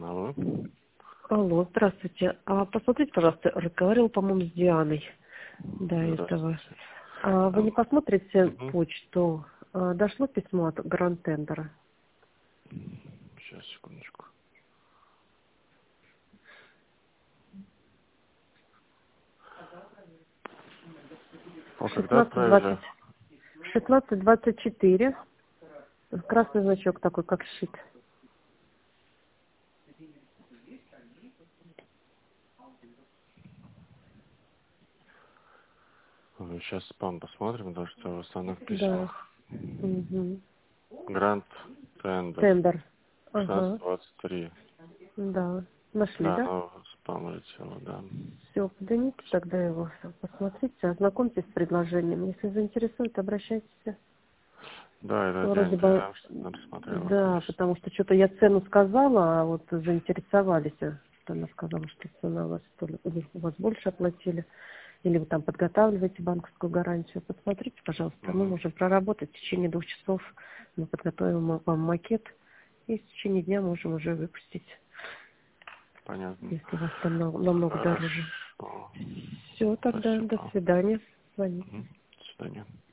Алло. Алло, здравствуйте. Посмотрите, пожалуйста, разговаривал, по-моему, с Дианой до этого. Здравствуйте. Вы не посмотрите Угу. почту? Дошло письмо от Гранд Тендера? Сейчас, секундочку. О, когда отправили? 16:24. Красный значок такой, как щит. Сейчас спам посмотрим, потому что в основных Да. письмах. Угу. Грант Тендер. Тендер. Ага. 16:23. Да. Нашли, Да, да? оно в спам улетело, да. Все, поднимите тогда его. Посмотрите, ознакомьтесь с предложением. Если заинтересует, обращайтесь. Да, это Вроде Диана бы, Диана что-то рассмотрела, да, конечно. потому что что-то я цену сказала, а вот заинтересовались. Что она сказала, что цена у вас, то ли у вас больше оплатили, или вы там подготавливаете банковскую гарантию. Посмотрите, пожалуйста, мы Угу. можем проработать в течение 2 часов. Мы подготовим вам макет, и в течение дня можем уже выпустить, Понятно. если у вас там намного дороже. Хорошо. Все, тогда до Спасибо. свидания. Звоните. Мгм. До свидания.